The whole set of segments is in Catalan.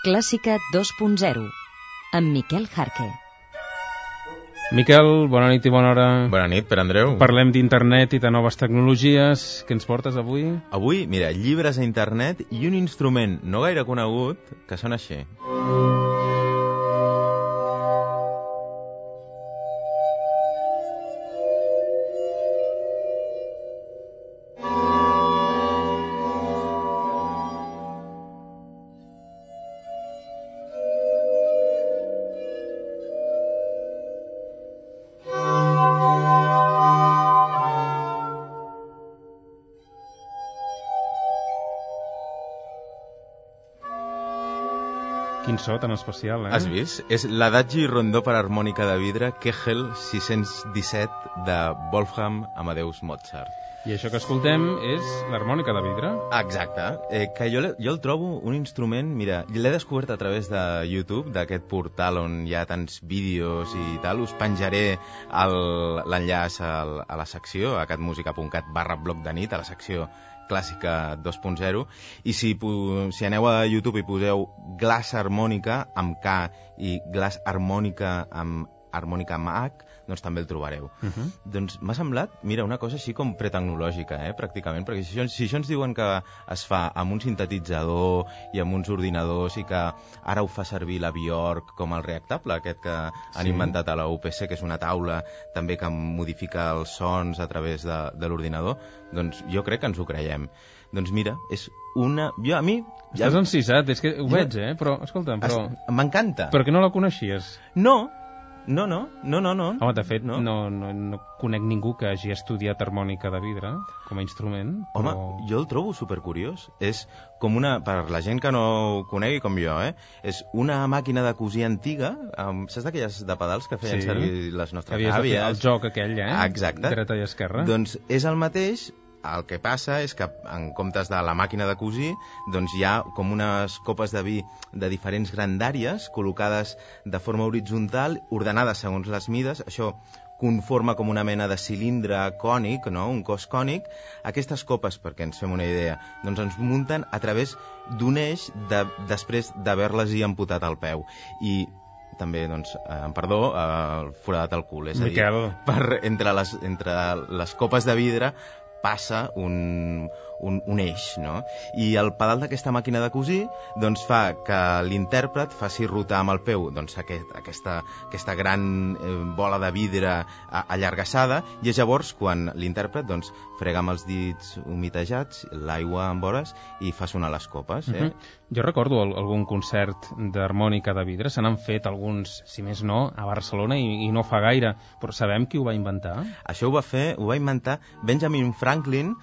Clàssica 2.0, amb Miquel Jarque. Miquel, bona nit i bona hora. Bona nit, Pere Andreu. Parlem d'internet i de noves tecnologies. Què ens portes avui? Avui, mira, llibres a internet i un instrument no gaire conegut que sona així. Quin so tan especial, Has vist? És l'Adagi rondó per harmònica de vidre Kegel 617 de Wolfgang Amadeus Mozart. I això que escoltem és l'harmònica de vidre? Exacte, que jo el trobo un instrument, mira, l'he descobert a través de YouTube, d'aquest portal on hi ha tants vídeos i tal. Us penjaré l'enllaç a la secció, a catmusica.cat/blog de nit, a la secció Clàssica 2.0, i si aneu a YouTube i poseu Glass harmònica amb K i Glass harmònica amb harmònica amb H, doncs també el trobareu. Doncs m'ha semblat, mira, una cosa així com pretecnològica, pràcticament, perquè si això ens diuen que es fa amb un sintetitzador i amb uns ordinadors i que ara ho fa servir la Bjork com el reactable, aquest que han inventat a la UPC, que és una taula també que modifica els sons a través de l'ordinador, doncs jo crec que ens ho creiem. Doncs mira, és una... Jo, a mi... Estàs encisat, és que ho veig, però, escolta'm, però... M'encanta. Però que no la coneixies? No. Home, de fet, no conec ningú que hagi estudiat harmònica de vidre com a instrument. Home, jo el trobo supercuriós. És com una... Per la gent que no ho conegui com jo, és una màquina de cosir antiga, saps d'aquelles de pedals que feien servir les nostres àvies? El joc aquell, Exacte. Dreta i esquerra. Doncs és el mateix. El que passa és que en comptes de la màquina de cosir, doncs hi ha com unes copes de vi de diferents grandàries col·locades de forma horitzontal, ordenades segons les mides. Això conforma com una mena de cilindre cònic, no? Un cos cònic. Aquestes copes, perquè ens fem una idea, doncs ens munten a través d'un eix després d'haver-les-hi amputat al peu. I també, doncs, perdó, foradat al cul. És a dir, entre les copes de vidre passa un eix, no? I el pedal d'aquesta màquina de cosir doncs fa que l'intèrpret faci rotar amb el peu doncs aquesta gran bola de vidre allargassada, i és llavors quan l'intèrpret doncs frega amb els dits humitejats l'aigua en vores i fa sonar les copes. Jo recordo algun concert d'harmònica de vidre, se n'han fet alguns, si més no, a Barcelona i no fa gaire, però sabem qui ho va inventar? Això ho va inventar Benjamin Franklin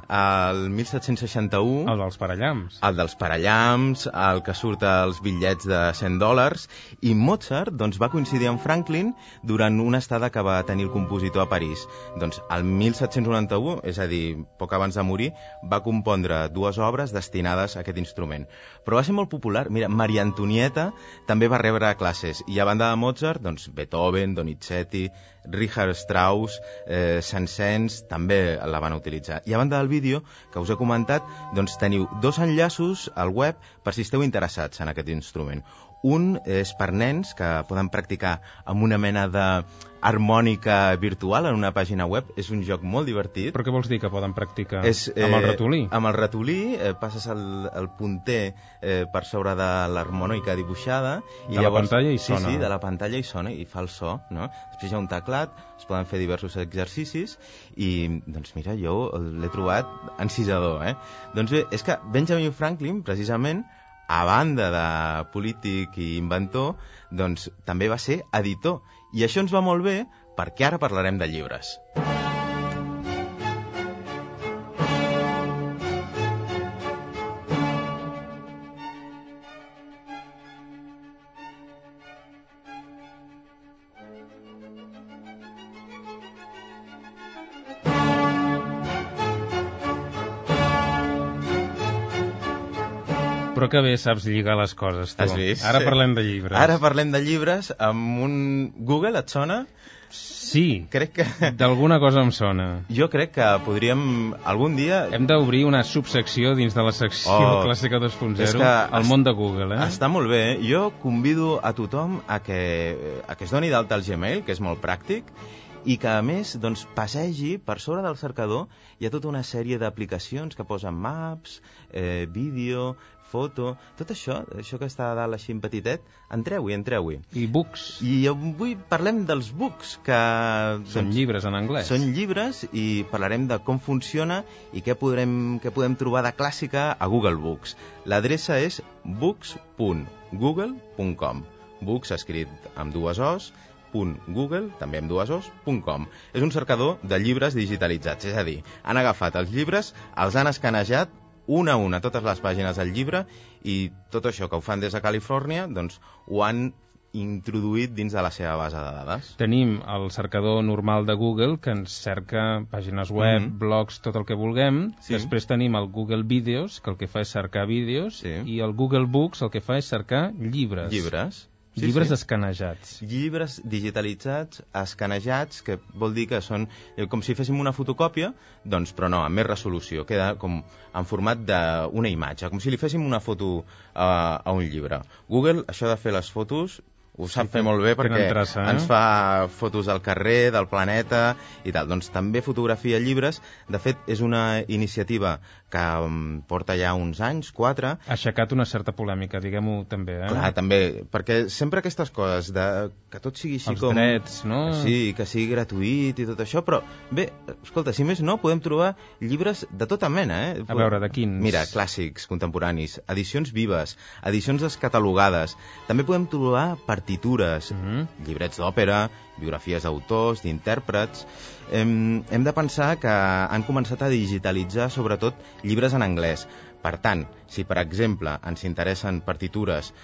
al 1761. El dels parellams. El dels parellams, el que surt als bitllets de $100, i Mozart doncs, va coincidir amb Franklin durant una estada que va tenir el compositor a París. Doncs el 1791, és a dir, poc abans de morir, va compondre 2 obres destinades a aquest instrument. Però va ser molt popular. Mira, Maria Antonieta també va rebre classes, i a banda de Mozart, doncs Beethoven, Donizetti, Richard Strauss, Saint-Saëns també la van utilitzar. I a banda del vídeo que us he comentat, doncs teniu 2 enllaços al web per si esteu interessats en aquest instrument. Un és per nens que poden practicar amb una mena d'harmònica virtual en una pàgina web. És un joc molt divertit. Però què vols dir que poden practicar? Amb el ratolí? Amb el ratolí passes el punter per sobre de l'harmònica dibuixada. I de llavors, la pantalla hi sona. Sí, de la pantalla hi sona i fa el so, no? Després hi ha un teclat, es poden fer diversos exercicis i, doncs mira, jo l'he trobat encisador, Doncs bé, és que Benjamin Franklin, precisament, a banda de polític i inventor, doncs també va ser editor. I això ens va molt bé perquè ara parlarem de llibres. Però que bé saps lligar les coses, tu. Has vist? Ara parlem de llibres. Ara parlem de llibres amb un... Google, et sona? Sí, crec que... d'alguna cosa em sona. Jo crec que podríem algun dia... Hem d'obrir una subsecció dins de la secció Clàssica 2.0 al món de Google, Està molt bé. Jo convido a tothom a que es doni d'alta al Gmail, que és molt pràctic, i que, a més, doncs, passegi per sobre del cercador. Hi ha tota una sèrie d'aplicacions que posen maps, vídeo, foto... Tot això que està a dalt així en petitet, entreu-hi. I books. I avui parlem dels books, que... Són llibres en anglès. Són llibres i parlarem de com funciona i què podem trobar de clàssica a Google Books. L'adreça és books.google.com. Books escrit amb dues os, .google, també amb dues os.com. És un cercador de llibres digitalitzats, és a dir, han agafat els llibres, els han escanejat una a una, totes les pàgines del llibre, i tot això que ho fan des de Califòrnia, doncs ho han introduït dins de la seva base de dades. Tenim el cercador normal de Google, que ens cerca pàgines web, blogs, tot el que vulguem. Sí. Després tenim el Google Videos, que el que fa és cercar vídeos, i el Google Books el que fa és cercar llibres. Llibres escanejats. Llibres digitalitzats, escanejats, que vol dir que són com si féssim una fotocòpia, doncs, però no, amb més resolució. Queda com en format d'una imatge, com si li féssim una foto a un llibre. Google, això de fer les fotos, ho sap fer molt bé perquè ens fa fotos del carrer, del planeta i tal. Doncs també fotografia llibres. De fet, és una iniciativa que porta ja uns anys, 4. Ha aixecat una certa polèmica, diguem-ho també, Clar, també, perquè sempre aquestes coses que tot sigui així com... Els drets, no? Sí, que sigui gratuït i tot això, però bé, escolta, si més no, podem trobar llibres de tota mena, A veure, de quins? Mira, clàssics, contemporanis, edicions vives, edicions descatalogades. També podem trobar partitures, llibrets d'òpera, biografies d'autors, d'intèrprets. Hem de pensar que han començat a digitalitzar sobretot llibres en anglès. Per tant, si per exemple ens interessen partitures,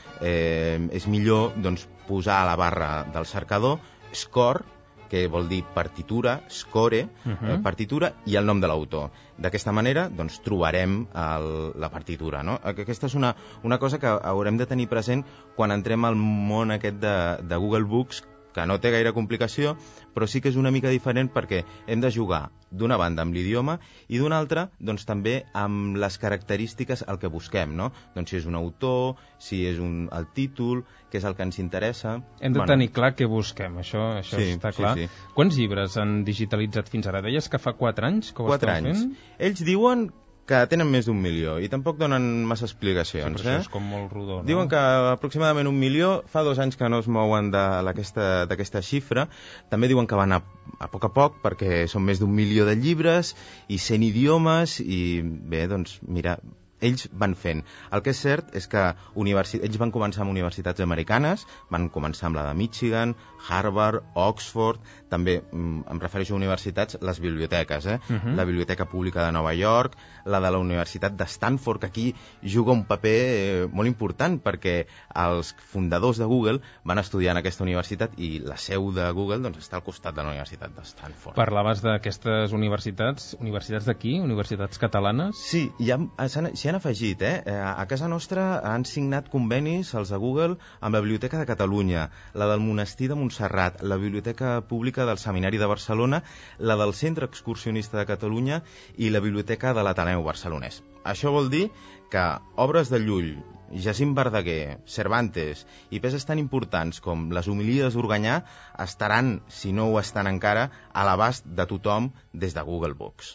és millor doncs, posar a la barra del cercador score, que vol dir partitura, score, partitura i el nom de l'autor. D'aquesta manera doncs, trobarem la partitura. No? Aquesta és una cosa que haurem de tenir present quan entrem al món aquest de Google Books, que no té gaire complicació, però sí que és una mica diferent perquè hem de jugar d'una banda amb l'idioma i d'una altra doncs, també amb les característiques al que busquem, no? Doncs si és un autor, si és el títol, què és el que ens interessa... Hem de tenir clar què busquem, això està clar. Sí. Quants llibres han digitalitzat fins ara? Deies que fa 4 anys que ho esteu fent? 4 anys. Ells diuen que tenen més d'1 milió i tampoc donen massa explicacions. Sí, això és com molt rodó, no? Diuen que aproximadament 1 milió, fa 2 anys que no es mouen d'aquesta xifra. També diuen que van a poc a poc perquè són més d'1 milió de llibres i 100 idiomes i bé, doncs mira, ells van fent. El que és cert és que ells van començar amb universitats americanes, van començar amb la de Michigan, Harvard, Oxford, també em refereixo a universitats, les biblioteques, la Biblioteca Pública de Nova York, la de la Universitat de Stanford, que aquí juga un paper molt important perquè els fundadors de Google van estudiar en aquesta universitat i la seu de Google doncs, està al costat de la Universitat de Stanford. Parlaves d'aquestes universitats d'aquí, universitats catalanes? Sí, s'hi han afegit, a casa nostra han signat convenis els de Google amb la Biblioteca de Catalunya, la del Monestir de Montserrat, la Biblioteca Pública del Seminari de Barcelona, la del Centre Excursionista de Catalunya i la Biblioteca de l'Ateneu Barcelonès. Això vol dir que obres de Llull, Jacint Verdaguer, Cervantes i peces tan importants com les Homilies d'Organyà estaran, si no ho estan encara, a l'abast de tothom des de Google Books.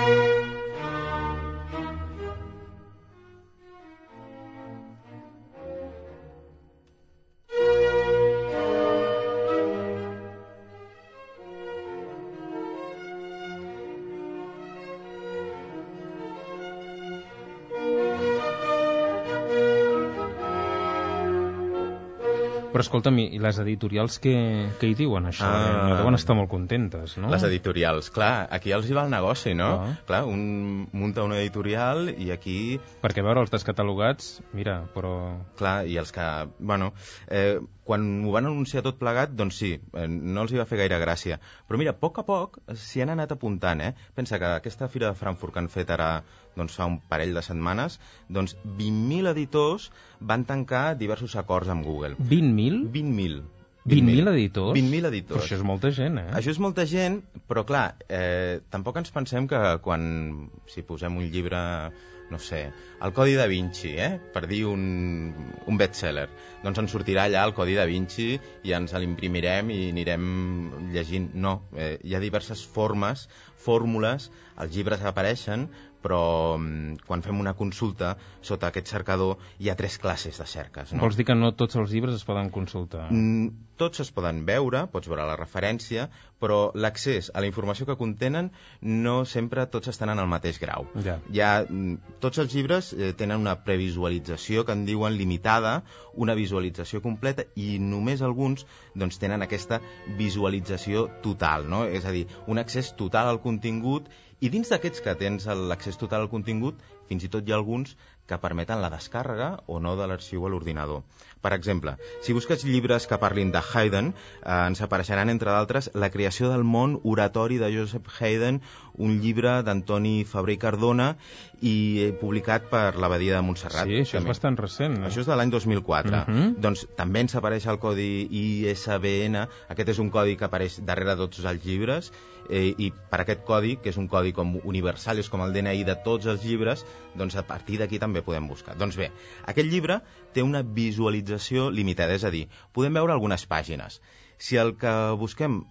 Però escolta'm, i les editorials què hi diuen, això? Deuen estar molt contentes, no? Les editorials, clar, aquí els hi va el negoci, no? Clar, un munta una editorial i aquí... Perquè, a veure, els descatalogats, mira, però... Clar, i els que... Bueno, quan ho van anunciar tot plegat, doncs sí, no els hi va fer gaire gràcia. Però mira, a poc s'hi han anat apuntant, Pensa que aquesta Fira de Frankfurt que han fet ara doncs, fa un parell de setmanes, doncs 20.000 editors van tancar diversos acords amb Google. 20.000? 20.000. 20.000 editors? 20.000 editors. Però això és molta gent, Això és molta gent, però clar, tampoc ens pensem que quan, si posem un llibre, no sé, el Codi da Vinci, per dir un best-seller, doncs ens sortirà allà el Codi da Vinci i ens l'imprimirem i anirem llegint. No, hi ha diverses fórmules, els llibres apareixen, però quan fem una consulta sota aquest cercador hi ha 3 classes de cerques. Vols dir que no tots els llibres es poden consultar? Tots es poden veure, pots veure la referència, però l'accés a la informació que contenen no sempre tots estan en el mateix grau. Tots els llibres tenen una previsualització que en diuen limitada, una visualització completa, i només alguns doncs, tenen aquesta visualització total, no? És a dir, un accés total al contingut. I dins d'aquests que tens l'accés total al contingut, fins i tot hi ha alguns que permeten la descàrrega o no de l'arxiu a l'ordinador. Per exemple, si busques llibres que parlin de Haydn, ens apareixeran, entre d'altres, La creació del món, oratori de Joseph Haydn, un llibre d'Antoni Fabrer i Cardona i publicat per l'Abadia de Montserrat. Sí, això és bastant recent. Això és de l'any 2004. Doncs també ens apareix el codi ISBN. Aquest és un codi que apareix darrere de tots els llibres, i per aquest codi, que és un codi com universal, és com el DNI de tots els llibres, doncs a partir d'aquí també podem buscar. Doncs bé, aquest llibre té una visualització limitada, és a dir, podem veure algunes pàgines. Si el que busquem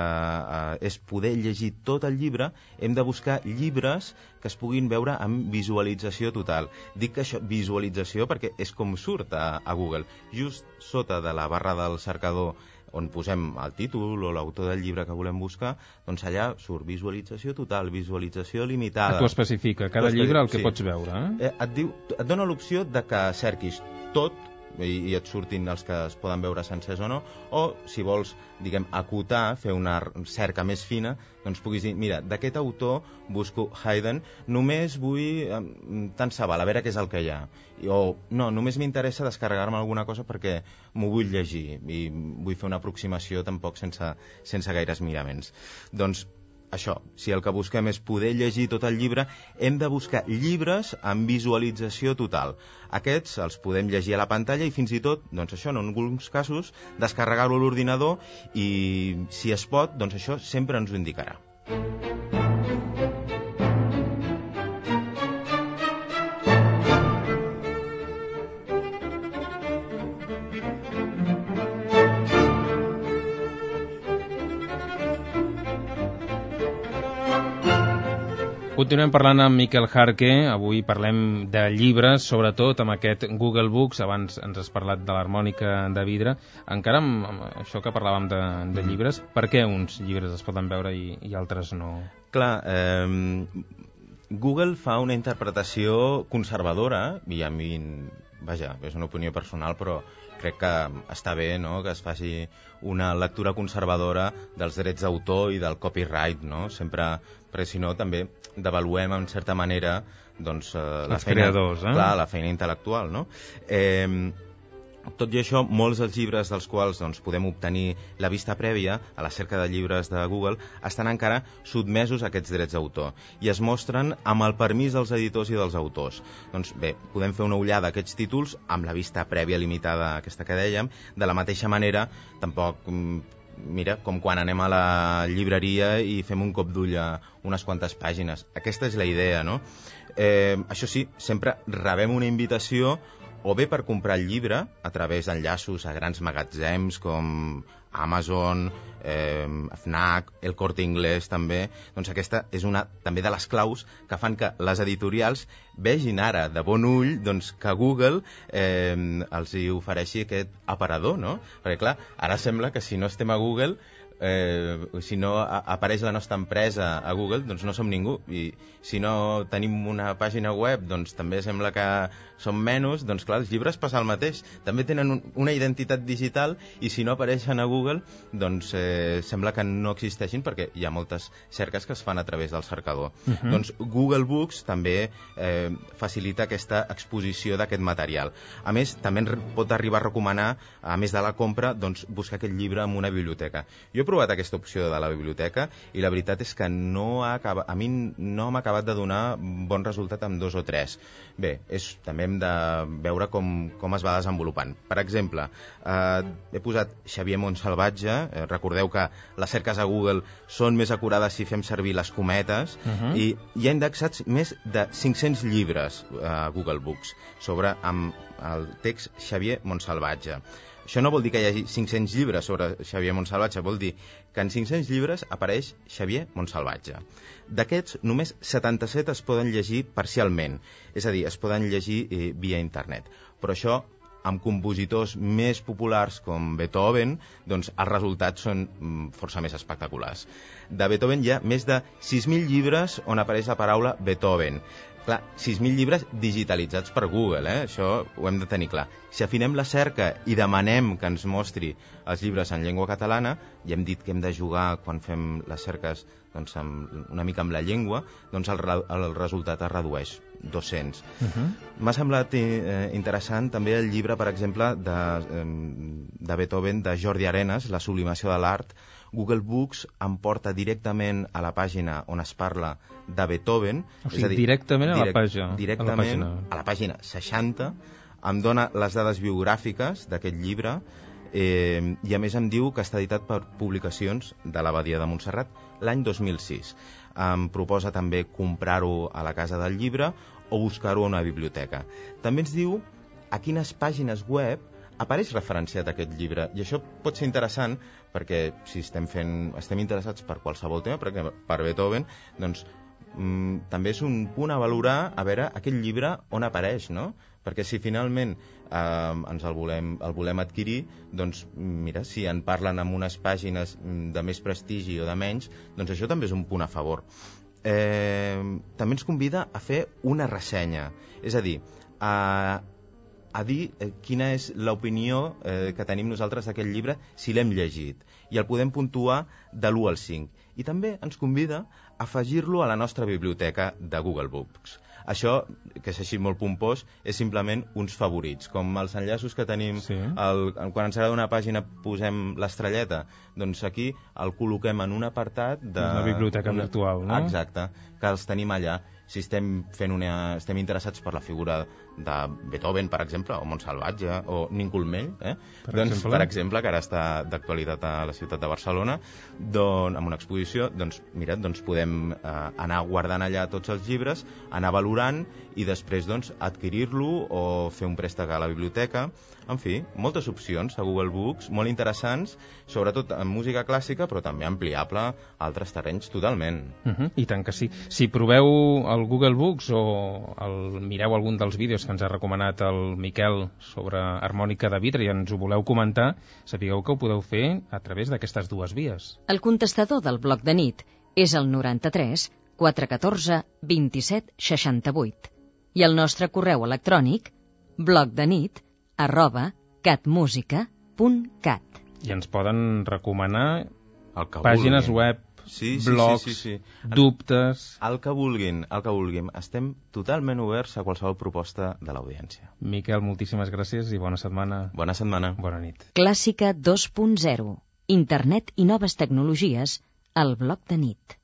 és poder llegir tot el llibre, hem de buscar llibres que es puguin veure amb visualització total. Dic que això, visualització, perquè és com surt a Google. Just sota de la barra del cercador on posem el títol o l'autor del llibre que volem buscar, doncs allà surt visualització total, visualització limitada. T'ho especifica, cada llibre el que pots veure. Et dona l'opció de que cerquis tot i et surtin els que es poden veure sencers o no, o si vols, diguem, acotar, fer una cerca més fina, doncs puguis dir, mira, d'aquest autor busco Haydn, només vull tant se val, a veure què és el que hi ha. O no, només m'interessa descarregar-me alguna cosa perquè m'ho vull llegir i vull fer una aproximació tampoc sense gaires miraments. Doncs això, si el que busquem és poder llegir tot el llibre, hem de buscar llibres amb visualització total. Aquests els podem llegir a la pantalla i fins i tot, doncs això, en alguns casos, descarregar-ho a l'ordinador i, si es pot, doncs això sempre ens ho indicarà. Continuem parlant amb Miquel Jarque. Avui parlem de llibres, sobretot amb aquest Google Books. Abans ens has parlat de l'harmònica de vidre. Encara amb això que parlàvem de llibres, per què uns llibres es poden veure i altres no? Clar, Google fa una interpretació conservadora, i a mi, vaja, és una opinió personal, però crec que està bé, no?, que es faci una lectura conservadora dels drets d'autor i del copyright, no? Sempre, perquè si no també devaluem en certa manera doncs, els creadors, clar, la feina intel·lectual, no? Tot i això, molts dels llibres dels quals doncs, podem obtenir la vista prèvia a la cerca de llibres de Google estan encara sotmesos a aquests drets d'autor i es mostren amb el permís dels editors i dels autors. Doncs bé, podem fer una ullada a aquests títols amb la vista prèvia limitada, aquesta que dèiem. De la mateixa manera, tampoc, mira, com quan anem a la llibreria i fem un cop d'ull a unes quantes pàgines. Aquesta és la idea, no? Això sí, sempre rebem una invitació o bé per comprar el llibre a través d'enllaços a grans magatzems com Amazon, Fnac, El Corte Inglés també. Doncs aquesta és una també de les claus que fan que les editorials vegin ara de bon ull doncs, que Google els hi ofereixi aquest aparador, no? Perquè clar, ara sembla que si no estem a Google, si no apareix la nostra empresa a Google, doncs no som ningú, i si no tenim una pàgina web, doncs també sembla que som menys. Doncs clar, els llibres passa el mateix, també tenen una identitat digital i si no apareixen a Google, doncs sembla que no existeixin, perquè hi ha moltes cerques que es fan a través del cercador. Doncs Google Books també facilita aquesta exposició d'aquest material. A més, també pot arribar a recomanar, a més de la compra, doncs buscar aquest llibre en una biblioteca. Jo he provat aquesta opció de la biblioteca i la veritat és que a mi no m'ha acabat de donar bon resultat amb 2 o 3. Bé, també hem de veure com es va desenvolupant. Per exemple, he posat Xavier Montsalvatge, recordeu que les cerques a Google són més acurades si fem servir les cometes, i hi ha indexats més de 500 llibres a Google Books amb el text Xavier Montsalvatge. Això no vol dir que hi hagi 500 llibres sobre Xavier Montsalvatge, vol dir que en 500 llibres apareix Xavier Montsalvatge. D'aquests, només 77 es poden llegir parcialment, és a dir, es poden llegir via internet. Però això, amb compositors més populars com Beethoven, doncs els resultats són força més espectaculars. De Beethoven hi ha més de 6.000 llibres on apareix la paraula Beethoven. Clar, 6.000 llibres digitalitzats per Google, això ho hem de tenir clar. Si afinem la cerca i demanem que ens mostri els llibres en llengua catalana, ja hem dit que hem de jugar quan fem les cerques una mica amb la llengua, doncs el resultat es redueix, 200. M'ha semblat interessant també el llibre, per exemple, de Beethoven, de Jordi Arenas, La sublimació de l'art. Google Books em porta directament a la pàgina on es parla de Beethoven. O sigui, directament a la pàgina. Directament a la pàgina 60. Em dona les dades biogràfiques d'aquest llibre i a més em diu que està editat per Publicacions de l'Abadia de Montserrat l'any 2006. Em proposa també comprar-ho a la Casa del Llibre o buscar-ho a una biblioteca. També ens diu a quines pàgines web apareix referenciat aquest llibre, i això pot ser interessant perquè si estem interessats per qualsevol tema, per Beethoven, doncs també és un punt a valorar a veure aquest llibre on apareix, no? Perquè si finalment ens el volem adquirir, doncs mira, si en parlen en unes pàgines de més prestigi o de menys, doncs això també és un punt a favor. També ens convida a fer una ressenya, és a dir, a dir quina és l'opinió que tenim nosaltres d'aquest llibre si l'hem llegit, i el podem puntuar de l'1 al 5. I també ens convida a afegir-lo a la nostra biblioteca de Google Books. Això, que és així molt pompós, és simplement uns favorits. Com els enllaços que tenim, quan ens agrada una pàgina posem l'estrelleta, doncs aquí el col·loquem en un apartat de... Una biblioteca virtual, no? Exacte, que els tenim allà. Si estem interessats per la figura de Beethoven, per exemple, o Montsalvatge, o Nincolmell, per exemple, que ara està d'actualitat a la ciutat de Barcelona, amb una exposició, doncs mira, podem anar guardant allà tots els llibres, anar valorant i després adquirir-lo o fer un préstec a la biblioteca. En fi, moltes opcions a Google Books, molt interessants, sobretot en música clàssica, però també ampliable a altres terrenys totalment. I tant que sí. Si proveu el Google Books o mireu algun dels vídeos que ens ha recomanat el Miquel sobre harmònica de vidre i ens ho voleu comentar, sapigueu que ho podeu fer a través d'aquestes dues vies. El contestador del Bloc de Nit és el 93 414 27 68 i el nostre correu electrònic blogdenit@catmusica.cat. I ens poden recomanar pàgines web, blogs, dubtes... El que vulguin. Estem totalment oberts a qualsevol proposta de l'audiència. Miquel, moltíssimes gràcies i bona setmana. Bona setmana. Bona nit. Clàssica 2.0. Internet i noves tecnologies al Bloc de Nit.